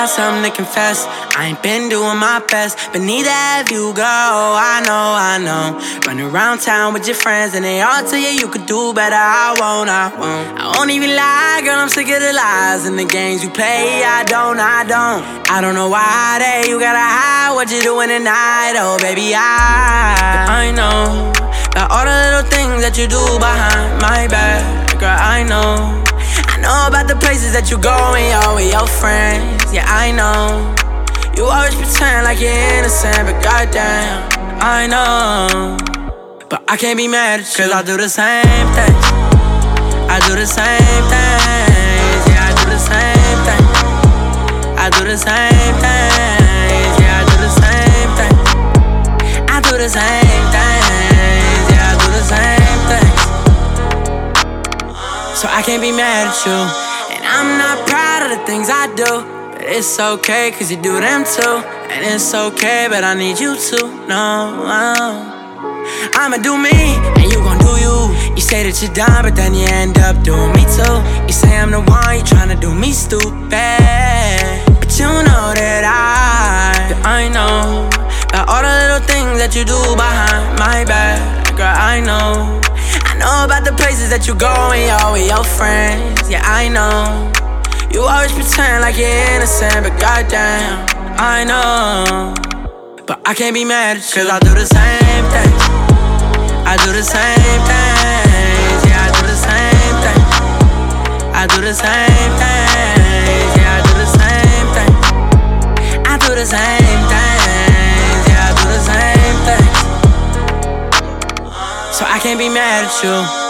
got something to confess. I ain't been doing my best, but neither have you, girl. I know. Run around town with your friends and they all tell you could do better. I won't. I won't even lie, girl, I'm sick of the lies and the games you play. I don't know why you gotta hide what you're doing tonight. Oh, baby, I know about all the little things that you do behind my back. Girl, I know about the places that you go with your friends. Yeah, I know. You always pretend like you're innocent, but goddamn, I know. But I can't be mad at you, cause I do the same thing. I do the same things. Yeah, I do the same thing. I do the same things. Yeah, I do the same thing. I do the same things. Yeah, I do the same things. So I can't be mad at you. And I'm not proud of the things I do, but it's okay, cause you do them too. And it's okay, but I need you to know I'ma do me, and you gon' do you. You say that you're done, but then you end up doing me too. You say I'm the one, you tryna do me stupid, but you know that I know about all the little things that you do behind my back. Girl, I know about the places that you go with your friends. Yeah, I know. You always pretend like you're innocent, but goddamn, I know. But I can't be mad at you, cause I do the same thing. I do the same things. Yeah, I do the same thing. I do the same things. Yeah, I do the same thing. I do the same things. Yeah, I do the same things. So I can't be mad at you.